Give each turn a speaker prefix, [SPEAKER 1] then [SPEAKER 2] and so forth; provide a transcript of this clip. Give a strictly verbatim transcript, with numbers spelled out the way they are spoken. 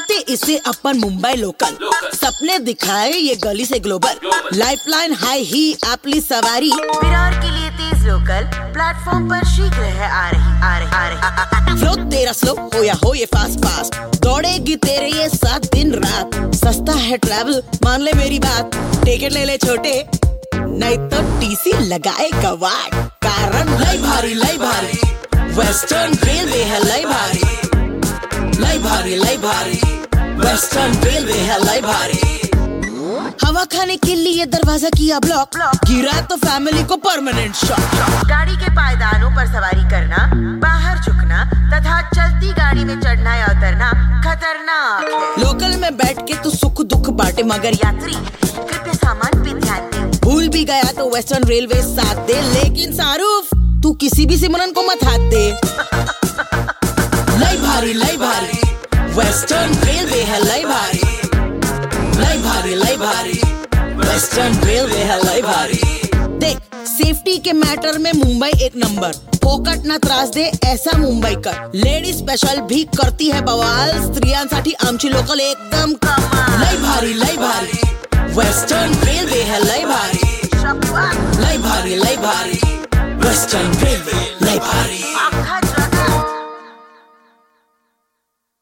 [SPEAKER 1] कहते इसे अपन मुंबई लोकल, सपने दिखाए ये गली से ग्लोबल, लाइफलाइन हाई ही आपली सवारी,
[SPEAKER 2] विरार के लिए तेज लोकल प्लेटफॉर्म पर शीघ्र है आ रही आ रही आ रही
[SPEAKER 1] फ्लो तेरा स्लो हो या हो ये फास्ट फास्ट, दौड़ेगी तेरे ये सात दिन रात, सस्ता है ट्रैवल मान ले मेरी बात, टिकट ले ले छोटे नहीं तो टीसी लगाए कवाड़, कारण लाई भारी लाई भारी, वेस्टर्न रेलवे है लाई भारी, लाई भारी लाई भारी, वेस्टर्न रेलवे है लाई भारी। हवा खाने के लिए दरवाजा किया ब्लॉक, गिरा तो फैमिली को परमानेंट शॉक।
[SPEAKER 2] गाड़ी के पायदानों पर सवारी करना, बाहर झुकना तथा चलती गाड़ी में चढ़ना या उतरना खतरनाक है।
[SPEAKER 1] लोकल में बैठ के तू सुख दुख बांटे, मगर
[SPEAKER 2] यात्री कृपया सामान पे ध्यान दे।
[SPEAKER 1] भूल भी गया तो वेस्टर्न रेलवे साथ दे, लेकिन शाहरुख तू किसी भी सिमरन को मत हाथ दे। लाई भारी लाई भारी, वेस्टर्न रेलवे है लाई भारी, लाई भारी लाई भारी, वेस्टर्न रेलवे है लाई भारी। देख सेफ्टी के मैटर में मुंबई एक नंबर, फोकट ना त्रास दे ऐसा मुंबई कर, लेडी स्पेशल भी करती है बवाल, स्त्रियांसाठी आमची लोकल एकदम कमाल। लाई भारी लाई भारी, वेस्टर्न रेलवे है लाई भारी, लाई भारी लाई भारी, वेस्टर्न रेलवे लाई भारी।